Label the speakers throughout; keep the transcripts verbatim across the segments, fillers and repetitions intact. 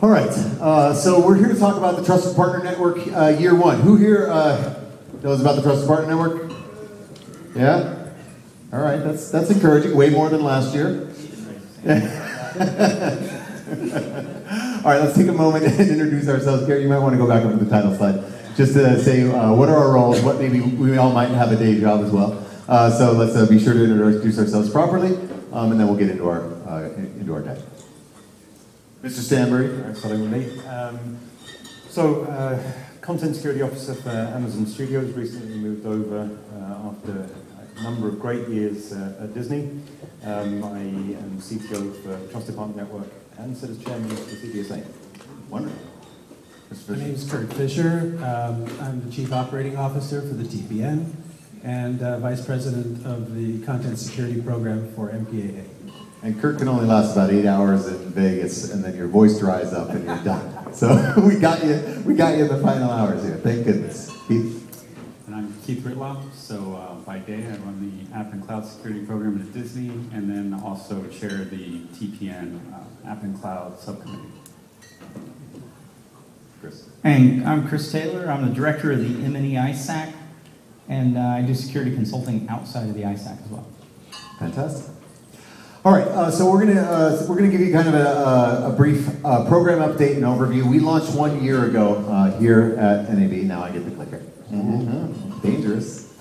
Speaker 1: All right, uh, so we're here to talk about the Trusted Partner Network uh, year one. Who here uh, knows about the Trusted Partner Network? Yeah? All right, that's that's encouraging. Way more than last year. All right, let's take a moment and introduce ourselves. Gary, you might want to go back up to the title slide. Just to say uh, what are our roles, what maybe we all might have a day job as well. Uh, so let's uh, be sure to introduce ourselves properly, um, and then we'll get into our, uh, into our day. Mister Stanbury.
Speaker 2: Thanks for having me. Um, so, uh, Content Security Officer for Amazon Studios, recently moved over uh, after a number of great years uh, at Disney. Um, I am C T O for Trusted Partner Network and sit as Chairman of the C D S A.
Speaker 1: Wonderful.
Speaker 3: My name is Kurt Fisher. Um, I'm the Chief Operating Officer for the T P N and uh, Vice President of the Content Security Program for M P A A.
Speaker 1: And Kurt can only last about eight hours in Vegas, and then your voice dries up and you're done. So we got you, we got you in the final hours here. Thank goodness. Keith.
Speaker 4: And I'm Keith Ritloff. So uh, by day, I run the App and Cloud Security Program at Disney, and then also chair the T P N uh, App and Cloud Subcommittee.
Speaker 1: Chris.
Speaker 5: And I'm Chris Taylor. I'm the director of the M and E I S A C, and uh, I do security consulting outside of the I S A C as well.
Speaker 1: Fantastic. All right, uh, so we're gonna uh, we're gonna give you kind of a, a brief uh, program update and overview. We launched one year ago uh, here at N A B. Now I get the clicker. Mm-hmm. Dangerous.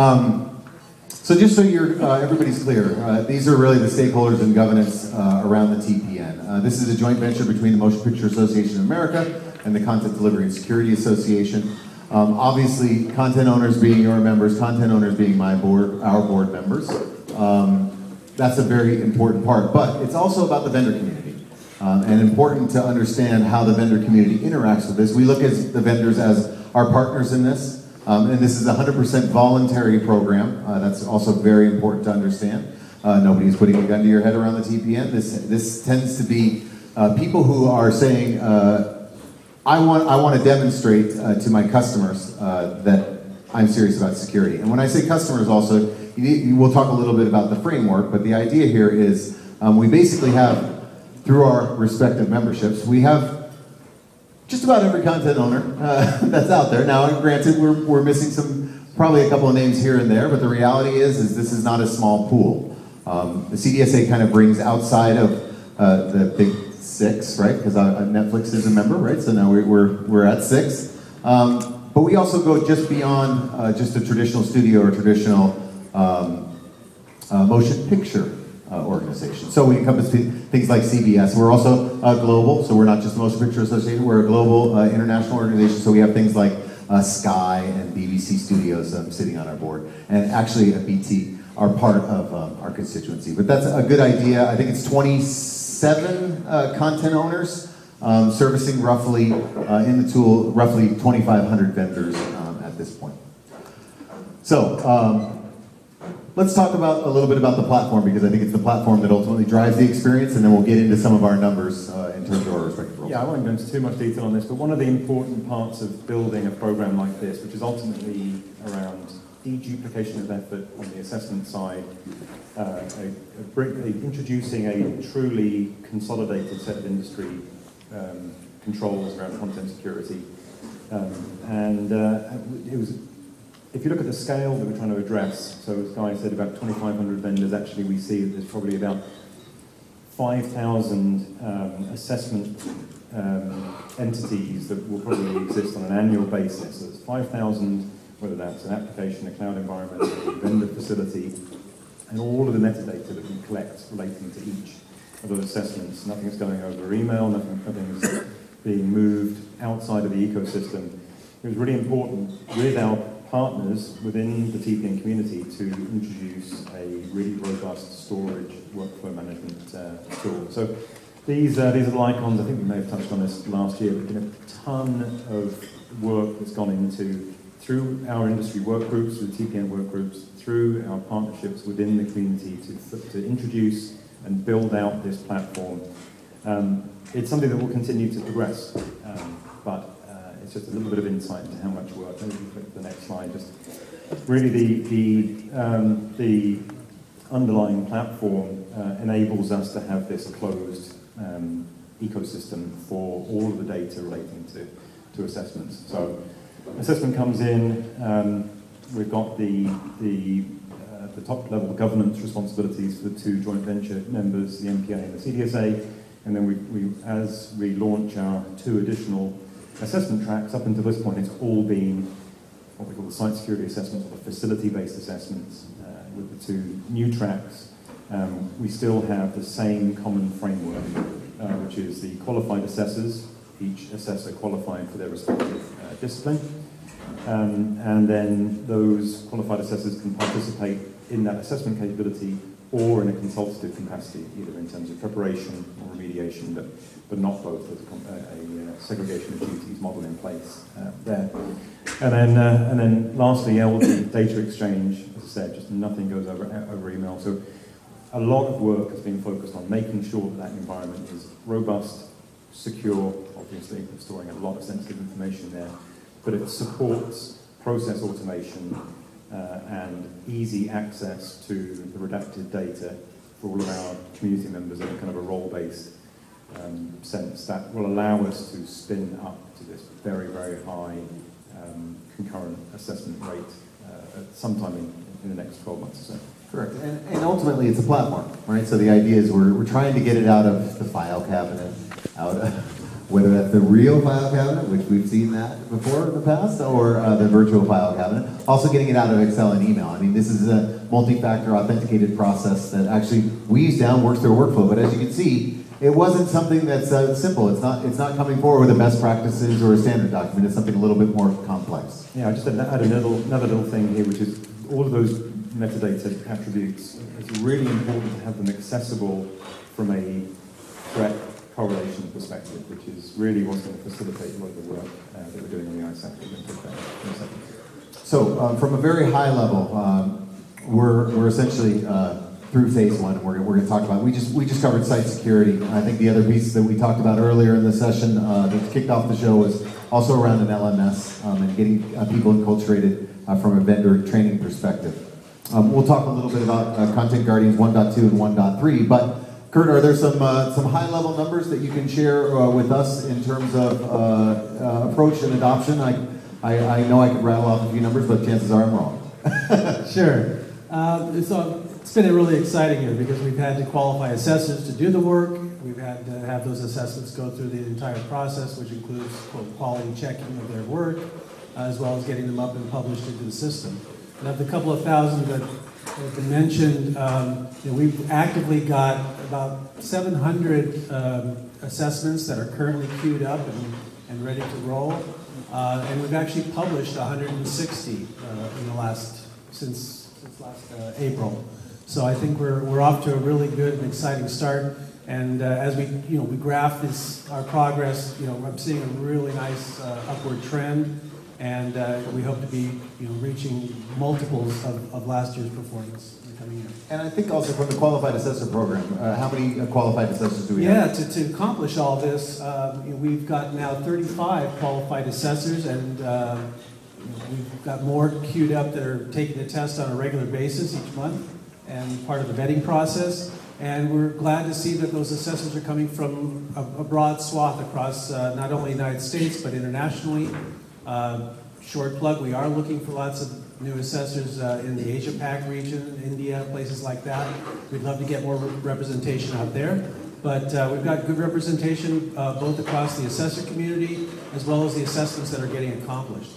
Speaker 1: Um, so just so you're uh, everybody's clear, uh, these are really the stakeholders and governance uh, around the T P N. Uh, this is a joint venture between the Motion Picture Association of America and the Content Delivery and Security Association. Um, obviously, content owners being your members, content owners being my board, our board members. Um, That's a very important part, but it's also about the vendor community, um, and important to understand how the vendor community interacts with this. We look at the vendors as our partners in this, um, and this is a one hundred percent voluntary program. Uh, that's also very important to understand. Uh, nobody's putting a gun to your head around the T P N. This this tends to be uh, people who are saying, uh, I want I want to demonstrate uh, to my customers uh, that I'm serious about security. And when I say customers also, we'll talk a little bit about the framework, but the idea here is um, we basically have, through our respective memberships, we have just about every content owner uh, that's out there. Now, granted, we're, we're missing some, probably a couple of names here and there, but the reality is, is this is not a small pool. Um, the C D S A kind of brings outside of uh, the big six, right? Because Netflix is a member, right? So now we're, we're, we're at six. Um, but we also go just beyond uh, just a traditional studio or traditional Um, uh, motion picture uh, organization. So we encompass things like C B S. We're also uh, global, so we're not just the Motion Picture Association, we're a global uh, international organization, so we have things like uh, Sky and B B C Studios um, sitting on our board, and actually at B T are part of um, our constituency. But that's a good idea. I think it's twenty-seven uh, content owners um, servicing roughly, uh, in the tool, roughly twenty-five hundred vendors um, at this point. So, um, let's talk about a little bit about the platform, because I think it's the platform that ultimately drives the experience, and then we'll get into some of our numbers uh, in terms of our respective roles.
Speaker 2: Yeah, I won't go into too much detail on this, but one of the important parts of building a program like this, which is ultimately around deduplication of effort on the assessment side, uh, a, a, a, introducing a truly consolidated set of industry um, controls around content security. Um, and uh, it was If you look at the scale that we're trying to address, so as Guy said, about twenty-five hundred vendors, actually we see that there's probably about five thousand um, assessment um, entities that will probably exist on an annual basis. So it's five thousand, whether that's an application, a cloud environment, a vendor facility, and all of the metadata that we collect relating to each of those assessments. Nothing's going over email, nothing, nothing's being moved outside of the ecosystem. It was really important with our partners within the T P N community to introduce a really robust storage workflow management uh, tool. So these uh, these are the icons. I think we may have touched on this last year, but there's been a ton of work that's gone into, through our industry work groups, the T P N work groups, through our partnerships within the community to, to introduce and build out this platform. Um, it's something that will continue to progress, um, but just a little bit of insight into how much work. Maybe we click the next slide. Just really the the um, the underlying platform uh, enables us to have this closed um, ecosystem for all of the data relating to, to assessments. So assessment comes in, um, we've got the, the, uh, the top level governance responsibilities for the two joint venture members, the M P A and the C D S A, and then we, we, as we launch our two additional assessment tracks, up until this point it's all been what we call the site security assessments or the facility-based assessments. Uh, with the two new tracks, um, we still have the same common framework, uh, which is the qualified assessors, each assessor qualified for their respective uh, discipline. Um, and then those qualified assessors can participate in that assessment capability or in a consultative capacity, either in terms of preparation or remediation, but, but not both. There's a, a, a segregation of duties model in place uh, there. And then, uh, and then lastly, L D, data exchange, as I said, just nothing goes over, over email. So a lot of work has been focused on making sure that that environment is robust, secure, obviously, we're storing a lot of sensitive information there, but it supports process automation uh, and easy access to the redacted data for all of our community members in a kind of a role-based um, sense that will allow us to spin up to this very, very high um, concurrent assessment rate uh, at sometime in, in the next twelve months or so.
Speaker 1: Correct. And, and ultimately, it's a platform, right? So the idea is we're, we're trying to get it out of the file cabinet, out of, whether that's the real file cabinet, which we've seen that before in the past, or uh, the virtual file cabinet. Also getting it out of Excel and email. I mean, this is a multi-factor authenticated process that actually weaves down, works through a workflow. But as you can see, it wasn't something that's uh, simple. It's not, it's not coming forward with a best practices or a standard document. It's something a little bit more complex.
Speaker 2: Yeah, I just add another little, another little thing here, which is all of those metadata attributes. It's really important to have them accessible from a threat correlation perspective, which is really what's going to facilitate a lot of the work uh, that we're doing on the I SAC. We're going to talk about in a second.
Speaker 1: So um, from a very high level, um, we're, we're essentially uh, through phase one, and we're, we're going to talk about, we just, we just covered site security. I think the other piece that we talked about earlier in the session uh, that kicked off the show was also around an L M S um, and getting uh, people enculturated uh, from a vendor training perspective. Um, we'll talk a little bit about uh, Content Guardians one point two and one point three, but Kurt, are there some uh, some high-level numbers that you can share uh, with us in terms of uh, uh, approach and adoption? I, I, I know I could rattle off a few numbers, but chances are I'm wrong.
Speaker 3: Sure. Uh, so it's been really exciting here because we've had to qualify assessors to do the work. We've had to have those assessments go through the entire process, which includes quote, quality checking of their work, uh, as well as getting them up and published into the system. And of the couple of thousand that have been mentioned, um, you know, we've actively got about seven hundred um, assessments that are currently queued up and, and ready to roll. Uh, and we've actually published one hundred sixty uh, in the last, since, since last uh, April. So I think we're, we're off to a really good and exciting start. And uh, as we, you know, we graph this, our progress, you know, I'm seeing a really nice uh, upward trend. And uh, we hope to be, you know, reaching multiples of, of last year's performance in the coming year.
Speaker 1: And I think also from the Qualified Assessor Program, uh, how many uh, qualified assessors do we
Speaker 3: yeah,
Speaker 1: have?
Speaker 3: Yeah, to, to accomplish all this, um, you know, we've got now thirty-five qualified assessors, and uh, we've got more queued up that are taking the test on a regular basis each month, and part of the vetting process. And we're glad to see that those assessors are coming from a, a broad swath across uh, not only the United States, but internationally. Uh, short plug, we are looking for lots of new assessors uh, in the Asia Pac region, India, places like that. We'd love to get more re representation out there. But uh, we've got good representation uh, both across the assessor community as well as the assessments that are getting accomplished.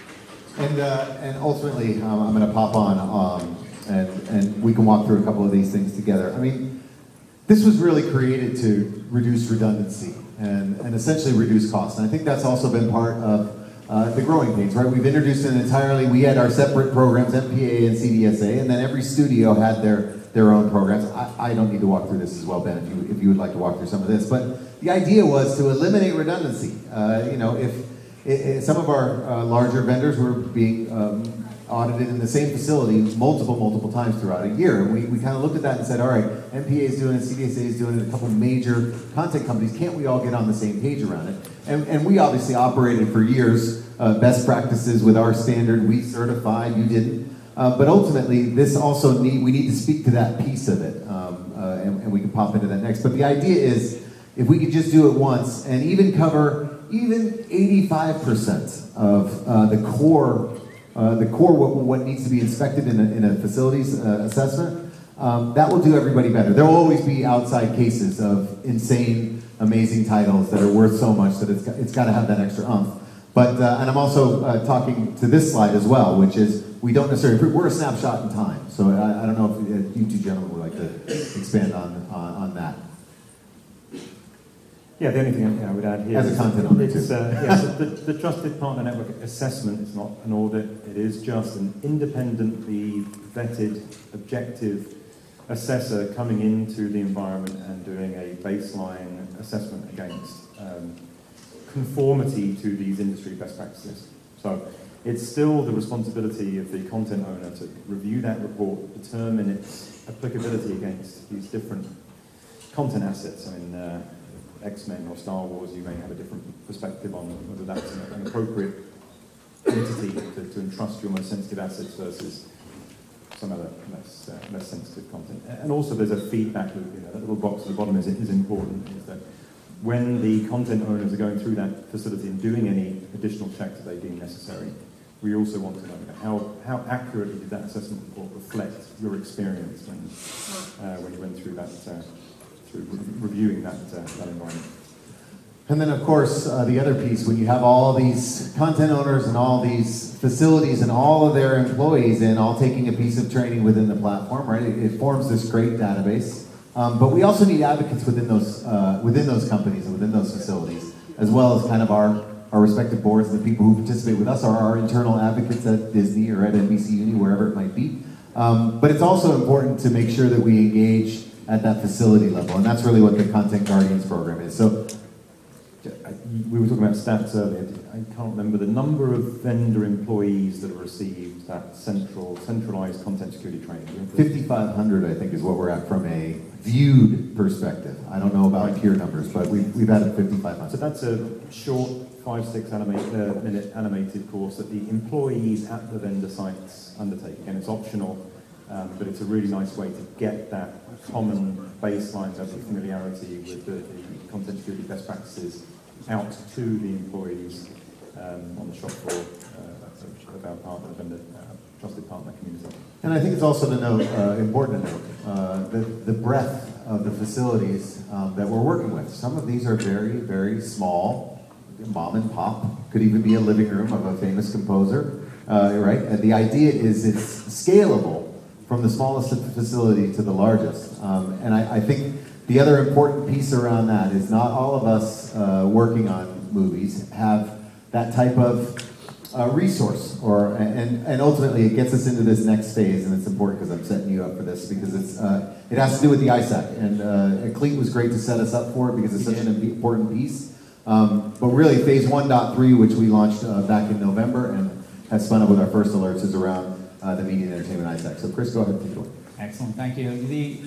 Speaker 1: And, uh, and ultimately, um, I'm going to pop on um, and, and we can walk through a couple of these things together. I mean, this was really created to reduce redundancy and, and essentially reduce costs. And I think that's also been part of Uh, the growing pains, right? We've introduced it entirely. We had our separate programs, M P A and C D S A, and then every studio had their their own programs. I, I don't need to walk through this as well, Ben, if you if you would like to walk through some of this. But the idea was to eliminate redundancy. Uh, you know, if, if some of our uh, larger vendors were being um, audited in the same facility multiple, multiple times throughout a year, and we, we kind of looked at that and said, all right, M P A is doing it, C D S A is doing it, a couple major content companies, can't we all get on the same page around it? And, and we obviously operated for years, uh, best practices with our standard, we certified, you didn't. Uh, but ultimately, this also need, we need to speak to that piece of it, um, uh, and, and we can pop into that next. But the idea is, if we could just do it once and even cover even eighty-five percent of uh, the core, uh, the core what, what needs to be inspected in a, in a facilities uh, assessment, um, that will do everybody better. There will always be outside cases of insane, amazing titles that are worth so much that it's got, it's got to have that extra umph. But, uh, and I'm also uh, talking to this slide as well, which is we don't necessarily, we're a snapshot in time. So I, I don't know if uh, you two gentlemen would like to expand on, on, on that.
Speaker 2: Yeah, the only thing I would add here
Speaker 1: As a
Speaker 2: is
Speaker 1: content owner,
Speaker 2: it's,
Speaker 1: too.
Speaker 2: uh, yes, the, the Trusted Partner Network assessment is not an audit. It is just an independently vetted, objective assessor coming into the environment and doing a baseline assessment against um, conformity to these industry best practices. So it's still the responsibility of the content owner to review that report, determine its applicability against these different content assets. I mean, uh, X-Men or Star Wars, you may have a different perspective on whether that's an, an appropriate entity to, to entrust your most sensitive assets versus some other less, uh, less sensitive content. And also there's a feedback loop, you know, that little box at the bottom is, is important, is that when the content owners are going through that facility and doing any additional checks that they deem necessary, we also want to know how, how accurately did that assessment report reflect your experience when, uh, when you went through that, uh, through re reviewing that, uh, that environment.
Speaker 1: And then, of course, uh, the other piece, when you have all these content owners and all these facilities and all of their employees in all taking a piece of training within the platform, right? It, it forms this great database. Um, but we also need advocates within those, uh, within those companies and within those facilities, as well as kind of our, our respective boards and the people who participate with us are our internal advocates at Disney or at N B C Uni, wherever it might be. Um, but it's also important to make sure that we engage at that facility level, and that's really what the Content Guardians program is. So, we were talking about stats earlier. I can't remember the number of vendor employees that have received that central, centralized content security training. fifty-five hundred, I think, is what we're at from a viewed perspective. I don't know about
Speaker 2: Right.
Speaker 1: peer numbers, but we've, we've added fifty-five hundred.
Speaker 2: So that's a short five, six animate, uh, minute animated course that the employees at the vendor sites undertake. Again, it's optional, um, but it's a really nice way to get that common baseline level of familiarity with the, the content security best practices out to the employees um, on the shop floor uh, of our partner, vendor, uh, trusted partner community.
Speaker 1: And I think it's also to note, uh, important to note, uh, the, the breadth of the facilities um, that we're working with. Some of these are very, very small, mom and pop, could even be a living room of a famous composer, uh, right? And the idea is it's scalable from the smallest facility to the largest. Um, and I, I think the other important piece around that is not all of us uh, working on movies have that type of uh, resource, or and and ultimately it gets us into this next phase, and it's important because I'm setting you up for this because it's uh, it has to do with the I SAC, and uh, Cleat was great to set us up for it because it's such an important piece. Um, but really, phase one point three, which we launched uh, back in November and has spun up with our first alerts, is around uh, the media and entertainment I SAC. So Chris, go ahead and take it away.
Speaker 5: Excellent, thank you. The,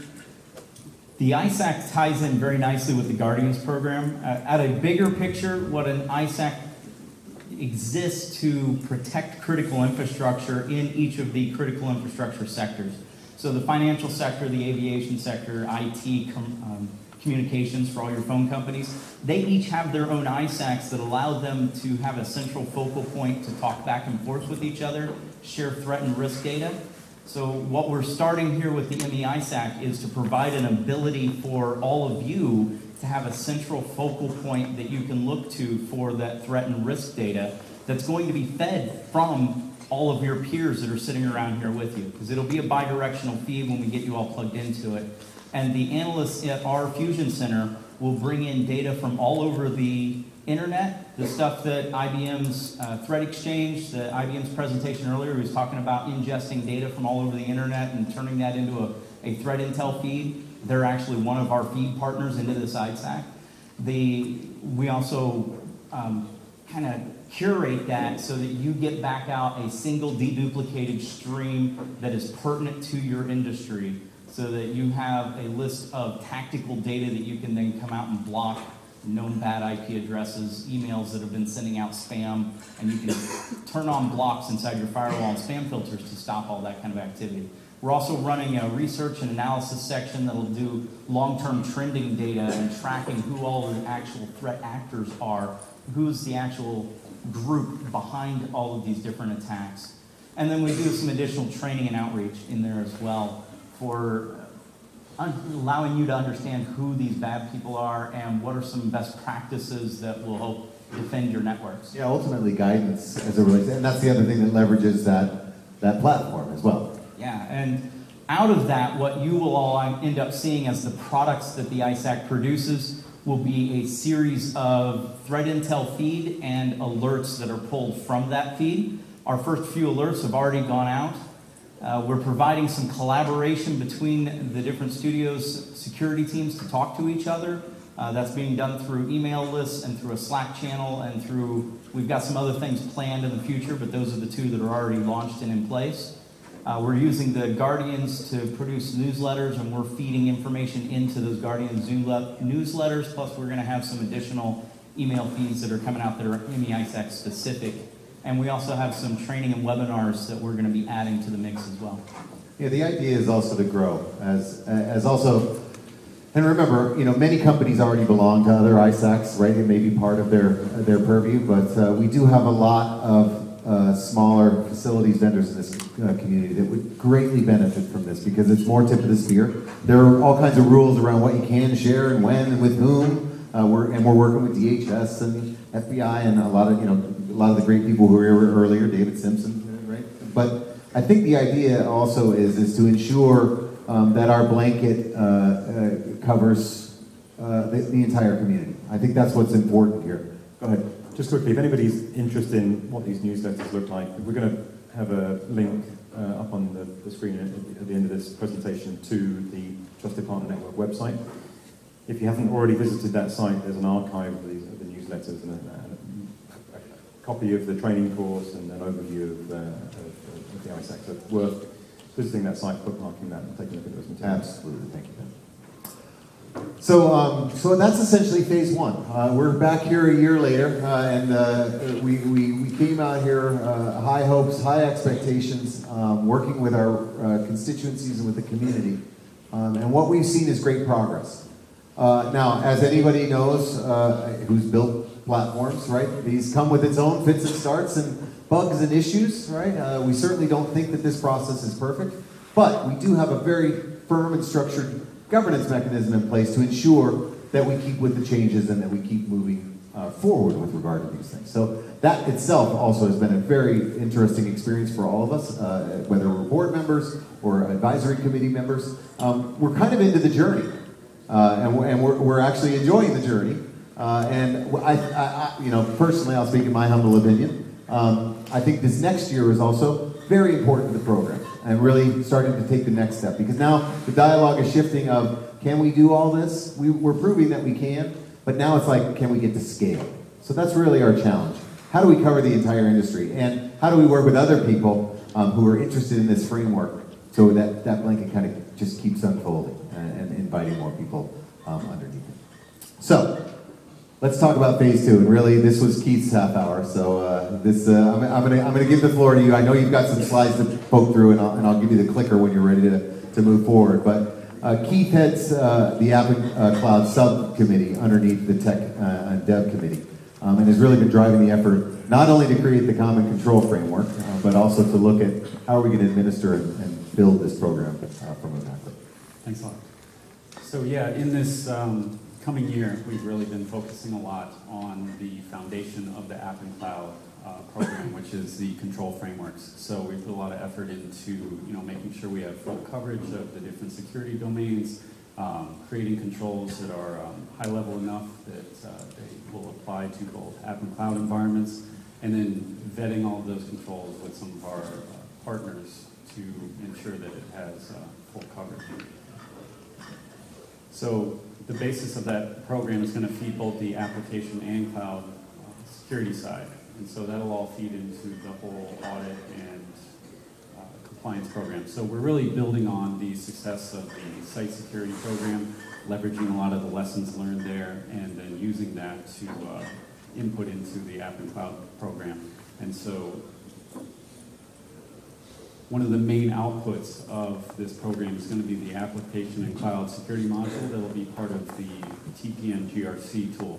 Speaker 5: the I SAC ties in very nicely with the Guardians program. Uh, at a bigger picture, what an I SAC exists to protect critical infrastructure in each of the critical infrastructure sectors. So the financial sector, the aviation sector, I T, com, um, communications for all your phone companies, they each have their own I SACs that allow them to have a central focal point to talk back and forth with each other, share threat and risk data. So what we're starting here with the M E I SAC is to provide an ability for all of you to have a central focal point that you can look to for that threat and risk data that's going to be fed from all of your peers that are sitting around here with you, because it'll be a bi-directional feed when we get you all plugged into it. And the analysts at our Fusion Center will bring in data from all over the internet, the stuff that I B M's uh, Threat Exchange, the I B M's presentation earlier, he was talking about ingesting data from all over the internet and turning that into a, a threat intel feed. They're actually one of our feed partners into this I SAC. The, we also um, kind of curate that so that you get back out a single deduplicated stream that is pertinent to your industry, so that you have a list of tactical data that you can then come out and block known bad I P addresses, emails that have been sending out spam, and you can turn on blocks inside your firewall and spam filters to stop all that kind of activity. We're also running a research and analysis section that'll do long-term trending data and tracking who all the actual threat actors are, who's the actual group behind all of these different attacks. And then we do some additional training and outreach in there as well for allowing you to understand who these bad people are and what are some best practices that will help defend your networks.
Speaker 1: Yeah, ultimately guidance as it relates, and that's the other thing that leverages that, that platform as well.
Speaker 5: Yeah, and out of that, what you will all end up seeing as the products that the I S A C produces will be a series of threat intel feed and alerts that are pulled from that feed. Our first few alerts have already gone out. Uh, we're providing some collaboration between the different studios' security teams to talk to each other. Uh, that's being done through email lists and through a Slack channel and through, we've got some other things planned in the future, but those are the two that are already launched and in place. Uh, we're using the Guardians to produce newsletters, and we're feeding information into those Guardians newsletters, plus we're going to have some additional email feeds that are coming out that are M E I S A C specific. And we also have some training and webinars that we're going to be adding to the mix as well.
Speaker 1: Yeah, the idea is also to grow as as also, and remember, you know, many companies already belong to other I S A Cs, right? It may be part of their their purview, but uh, we do have a lot of uh, smaller facilities vendors in this uh, community that would greatly benefit from this because it's more tip of the spear. There are all kinds of rules around what you can share and when and with whom. Uh, we're and we're working with D H S and F B I and a lot of you know. a lot of the great people who were here earlier, David Simpson, right? But I think the idea also is, is to ensure um, that our blanket uh, uh, covers uh, the, the entire community. I think that's what's important here. Go ahead.
Speaker 2: Just quickly, if anybody's interested in what these newsletters look like, we're going to have a link uh, up on the, the screen at, at the end of this presentation to the Trusted Partner Network website. If you haven't already visited that site, there's an archive of, these, of the newsletters and a, copy of the training course and an overview of, uh, of, of the I S A C. So it's worth visiting that site, bookmarking that, and taking a look at those materials.
Speaker 1: Absolutely, thank you, Ben. So, um, so that's essentially phase one. Uh, we're back here a year later, uh, and uh, we, we, we came out here uh, high hopes, high expectations, um, working with our uh, constituencies and with the community. Um, and what we've seen is great progress. Uh, now, as anybody knows uh, who's built platforms, right? These come with its own fits and starts and bugs and issues, right? Uh, we certainly don't think that this process is perfect, but we do have a very firm and structured governance mechanism in place to ensure that we keep with the changes and that we keep moving uh, forward with regard to these things. So that itself also has been a very interesting experience for all of us, uh, whether we're board members or advisory committee members. Um, we're kind of into the journey, uh, and, we're, and we're, we're actually enjoying the journey. Uh, and I, I, I, you know, personally, I'll speak in my humble opinion. Um, I think this next year is also very important to the program and really starting to take the next step because now the dialogue is shifting of, can we do all this? We, we're proving that we can, but now it's like, can we get to scale? So that's really our challenge. How do we cover the entire industry? And how do we work with other people um, who are interested in this framework so that that blanket kind of just keeps unfolding and, and inviting more people um, underneath it. So, let's talk about phase two, and really, this was Keith's half hour. So, uh, this uh, I'm, I'm going to I'm going to give the floor to you. I know you've got some slides to poke through, and I'll, and I'll give you the clicker when you're ready to, to move forward. But uh, Keith heads uh, the App uh, Cloud subcommittee underneath the Tech uh, and Dev committee, um, and has really been driving the effort not only to create the common control framework, uh, but also to look at how are we going to administer and, and build this program uh, from a macro.
Speaker 4: Thanks a lot. So yeah, in this. Um, Coming year, we've really been focusing a lot on the foundation of the App and Cloud uh, program, which is the control frameworks. So we put a lot of effort into, you know, making sure we have full coverage of the different security domains, um, creating controls that are um, high level enough that uh, they will apply to both App and Cloud environments, and then vetting all of those controls with some of our uh, partners to ensure that it has uh, full coverage. So the basis of that program is going to feed both the application and cloud uh, security side. And so that'll all feed into the whole audit and uh, compliance program. So we're really building on the success of the site security program, leveraging a lot of the lessons learned there, and then using that to uh, input into the App and Cloud program. And so one of the main outputs of this program is going to be the application and cloud security module that will be part of the T P N G R C tool.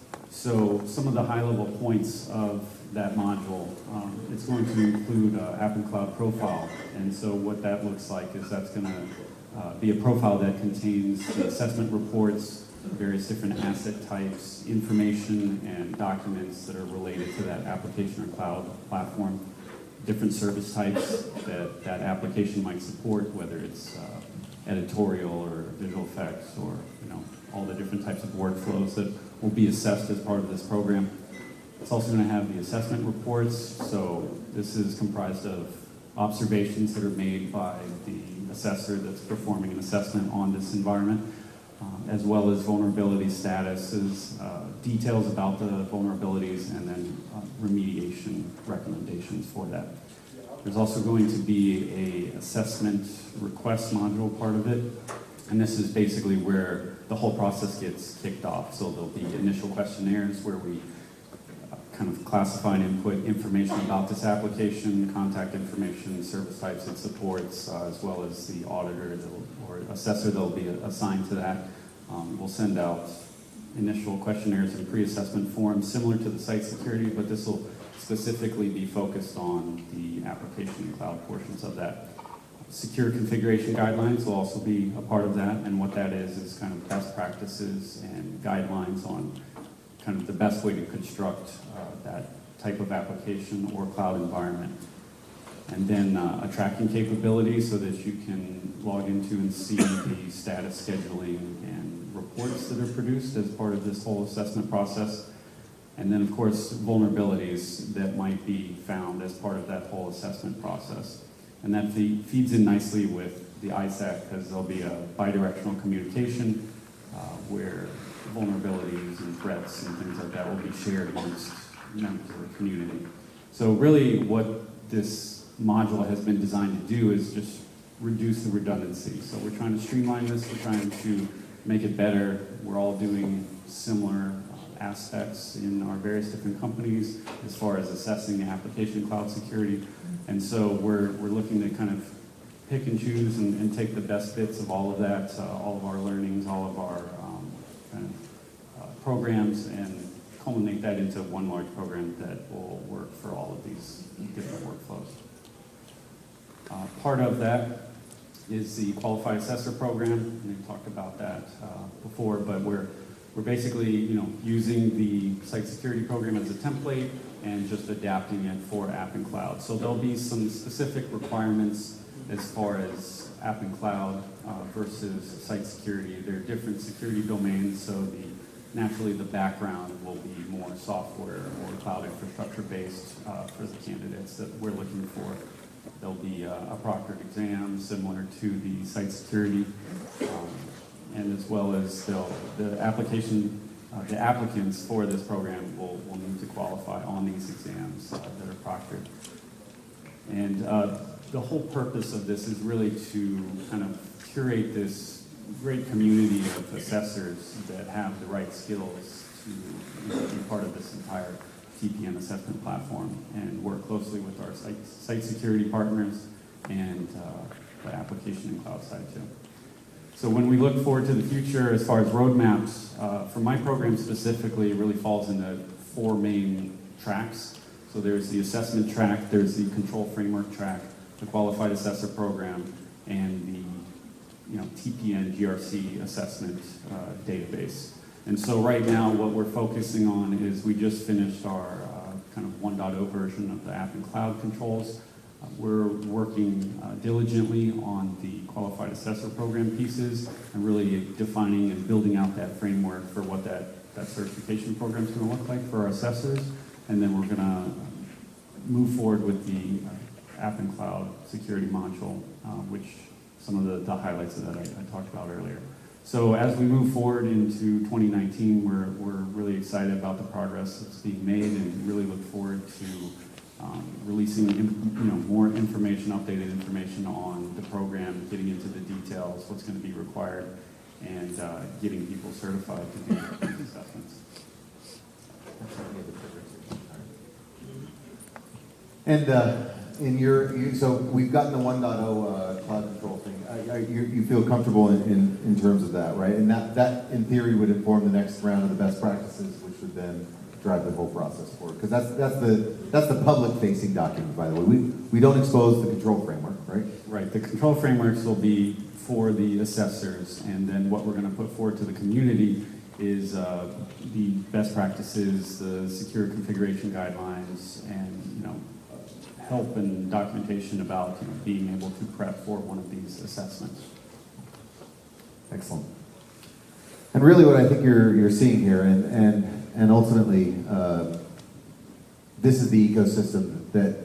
Speaker 4: So some of the high-level points of that module, um, it's going to include uh, App and Cloud profile. And so what that looks like is that's going to uh, be a profile that contains the assessment reports, various different asset types, information, and documents that are related to that application or cloud platform, different service types that that application might support, whether it's uh, editorial or visual effects or you know all the different types of workflows that will be assessed as part of this program. It's also going to have the assessment reports. So this is comprised of observations that are made by the assessor that's performing an assessment on this environment, um, as well as vulnerability statuses, uh, details about the vulnerabilities, and then uh, remediation recommendations for that. There's also going to be a assessment request module part of it, and this is basically where the whole process gets kicked off. So there'll be initial questionnaires where we kind of classify and input information about this application, contact information, service types it supports, uh, as well as the auditor that'll, or assessor that will be assigned to that. Um, we'll send out initial questionnaires and pre-assessment forms similar to the site security, but this will specifically be focused on the application and cloud portions of that. Secure configuration guidelines will also be a part of that, and what that is is kind of best practices and guidelines on kind of the best way to construct uh, that type of application or cloud environment. And then uh, a tracking capability so that you can log into and see the status scheduling and reports that are produced as part of this whole assessment process. And then, of course, vulnerabilities that might be found as part of that whole assessment process. And that fe- feeds in nicely with the I SAC because there'll be a bidirectional communication uh, where vulnerabilities and threats and things like that will be shared amongst members of the community. So really what this module has been designed to do is just reduce the redundancy. So we're trying to streamline this, we're trying to make it better. We're all doing similar aspects in our various different companies as far as assessing the application cloud security. And so we're, we're looking to kind of pick and choose and, and take the best bits of all of that, uh, all of our learnings, all of our um, kind of uh, programs, and culminate that into one large program that will work for all of these different workflows. Uh, part of that is the Qualified Assessor Program, and we talked about that uh, before, but we're We're basically, you know, using the site security program as a template and just adapting it for App and Cloud. So there'll be some specific requirements as far as App and Cloud uh, versus site security. There are different security domains, so the naturally the background will be more software or cloud infrastructure based uh, for the candidates that we're looking for. There'll be uh, a proctored exam similar to the site security. Um, and as well as the application, uh, the applicants for this program will, will need to qualify on these exams uh, that are proctored. And uh, the whole purpose of this is really to kind of curate this great community of assessors that have the right skills to you know, be part of this entire T P N assessment platform and work closely with our site, site security partners and uh, the application and cloud side too. So when we look forward to the future, as far as roadmaps, uh, for my program specifically, it really falls into four main tracks. So there's the assessment track, there's the control framework track, the qualified assessor program, and the you know, T P N G R C assessment uh, database. And so right now what we're focusing on is we just finished our uh, kind of one point oh version of the app and cloud controls. Uh, we're working uh, diligently on the qualified assessor program pieces and really defining and building out that framework for what that, that certification program is going to look like for our assessors. And then we're going to move forward with the uh, app and cloud security module, uh, which some of the, the highlights of that I, I talked about earlier. So as we move forward into twenty nineteen, we're, we're really excited about the progress that's being made and really look forward to Um, releasing you know, more information, updated information on the program, getting into the details, what's going to be required, and uh, getting people certified to do these assessments.
Speaker 1: And uh, in your, you, so we've gotten the one point oh uh, cloud control thing. Uh, uh, you, you feel comfortable in, in, in terms of that, right? And that, that, in theory, would inform the next round of the best practices, which would then drive the whole process forward. Because that's, that's the, that's the public-facing document, by the way. We, we don't expose the control framework, right?
Speaker 4: Right, the control frameworks will be for the assessors, and then what we're going to put forward to the community is uh, the best practices, the secure configuration guidelines, and, you know, help and documentation about, you know, being able to prep for one of these assessments.
Speaker 1: Excellent. And really what I think you're, you're seeing here, and, and, and ultimately, uh, this is the ecosystem that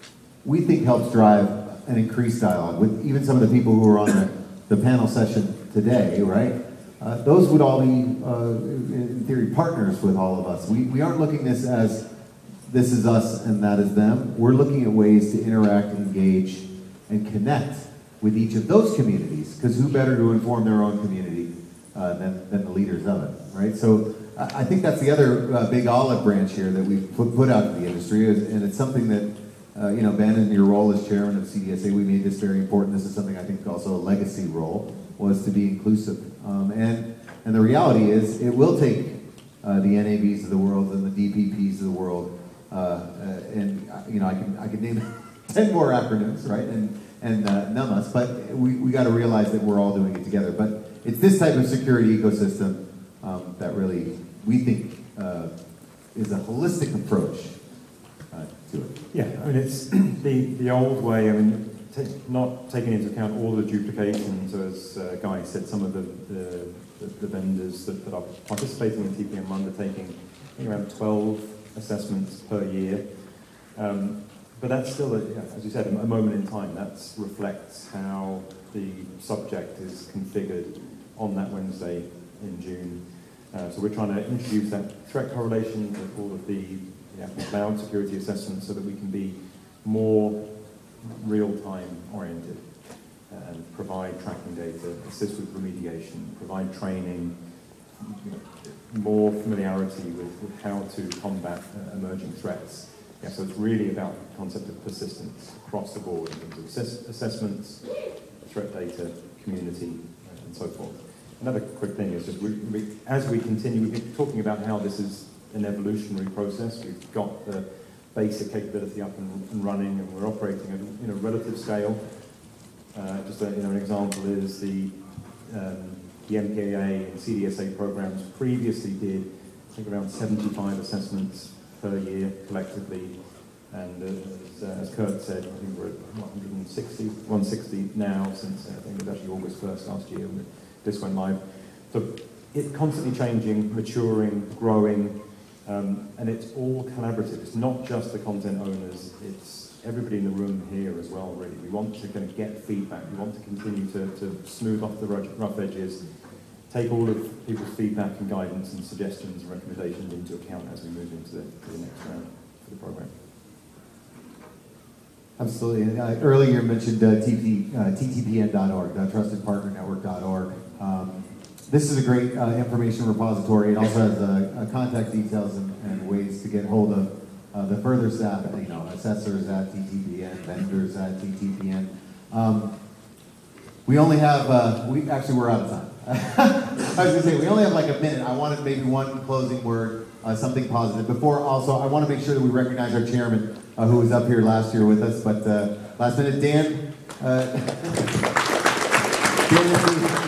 Speaker 1: we think helps drive an increased dialogue with even some of the people who are on the, the panel session today, right? Uh, those would all be, uh, in theory, partners with all of us. We, we aren't looking at this as this is us and that is them. We're looking at ways to interact, engage, and connect with each of those communities, because who better to inform their own community uh, than, than the leaders of it, right? So I, I think that's the other uh, big olive branch here that we've put, put out to the industry, and it's something that, uh, you know, Ben, in your role as chairman of C D S A, we made this very important. This is something I think also a legacy role, was to be inclusive. Um, and, and the reality is, it will take uh, the N A Bs of the world and the D P Ps of the world, uh, uh, and you know, I can I can name ten more acronyms, right? And and uh, NUMUS, but we we got to realize that we're all doing it together. But it's this type of security ecosystem um, that really we think uh, is a holistic approach uh, to it.
Speaker 2: Yeah, I mean, it's the the old way. I mean. Take, not taking into account all the duplications, as uh, Guy said, some of the, the, the, the vendors that, that are participating in T P M are undertaking, I think, around twelve assessments per year. Um, but that's still, a, yeah, as you said, a moment in time. That reflects how the subject is configured on that Wednesday in June. Uh, so we're trying to introduce that threat correlation with all of the yeah, cloud security assessments so that we can be more real-time oriented and provide tracking data, assist with remediation, provide training, you know, more familiarity with, with how to combat uh, emerging threats. Yeah, so it's really about the concept of persistence across the board in terms of assess assessments, threat data, community, uh, and so forth. Another quick thing is just we, we, as we continue, we've been talking about how this is an evolutionary process. We've got the basic capability up and, and running, and we're operating at you know relative scale. Uh, just a, you know, an example is the um, the M P A A and C D S A programs previously did, I think, around seventy-five assessments per year collectively, and uh, as, uh, as Kurt said, I think we're at one hundred sixty, one hundred sixty now since uh, I think it was actually August first last year when this went live. So it's constantly changing, maturing, growing. Um, and it's all collaborative. It's not just the content owners, it's everybody in the room here as well, really. We want to kind of get feedback. We want to continue to, to smooth off the rough edges, take all of people's feedback and guidance and suggestions and recommendations into account as we move into the, to the next round for the program.
Speaker 1: Absolutely. And, uh, earlier you mentioned uh, T T P N dot org, uh, trusted partner network dot org. Um, This is a great uh, information repository. It also has uh, uh, contact details and, and ways to get hold of uh, the further staff, you know, assessors at T T P N, vendors at T T P N. Um, we only have, uh, we actually we're out of time. I was gonna say, we only have like a minute. I wanted maybe one closing word, uh, something positive. Before also, I want to make sure that we recognize our chairman, uh, who was up here last year with us, but uh, last minute, Dan. Uh, Dan is the,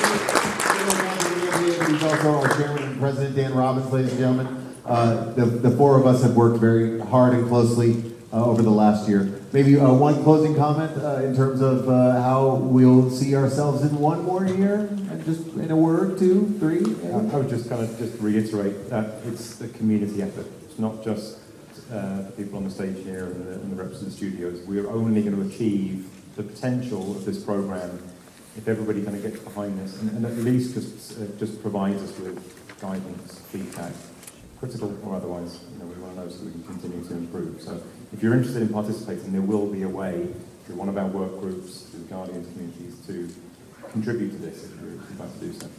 Speaker 1: He's also our chairman and president, Dan Robbins, ladies and gentlemen. Uh, the, the four of us have worked very hard and closely uh, over the last year. Maybe uh, one closing comment uh, in terms of uh, how we'll see ourselves in one more year, and just in a word, two, three.
Speaker 2: I, I would just kind of just reiterate that it's the community effort. It's not just uh, the people on the stage here and the, and the reps in the studios. We're only going to achieve the potential of this program if everybody kind of gets behind this, and, and at least just uh, just provides us with guidance, feedback, critical or otherwise. You know, we want to know so we can continue to improve. So, if you're interested in participating, there will be a way through one of our work groups, through the Guardians communities, to contribute to this if you're about to do so.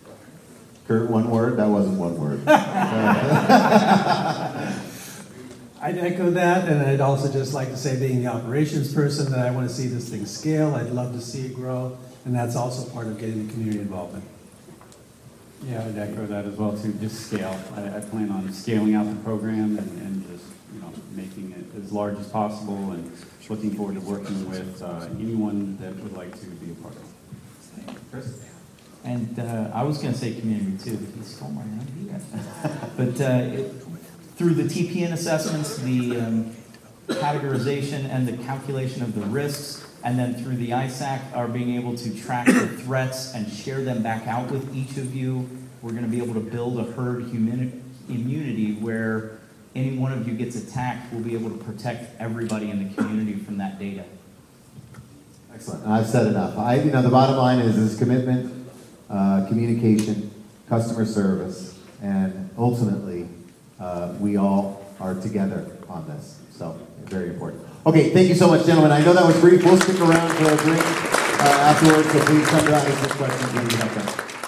Speaker 1: Kurt, one word? That wasn't one word.
Speaker 3: I'd echo that, and I'd also just like to say, being the operations person, that I want to see this thing scale. I'd love to see it grow, and that's also part of getting the community involvement.
Speaker 4: Yeah, I'd echo that as well too, just scale. I, I plan on scaling out the program and, and just, you know, making it as large as possible and looking forward to working with uh, anyone that would like to be a part of it. Chris?
Speaker 5: And uh, I was going to say community too. He stole my idea. But uh, it, through the T P N assessments, the um, categorization and the calculation of the risks, and then through the I SAC, are being able to track the threats and share them back out with each of you. We're going to be able to build a herd immuni- immunity where any one of you gets attacked, we'll be able to protect everybody in the community from that data.
Speaker 1: Excellent. I've said enough. I, you know, the bottom line is is commitment, uh, communication, customer service, and ultimately, uh, we all are together on this. So, very important. Okay, thank you so much, gentlemen. I know that was brief. We'll stick around for a drink uh, afterwards, so please come to us with questions if you have them.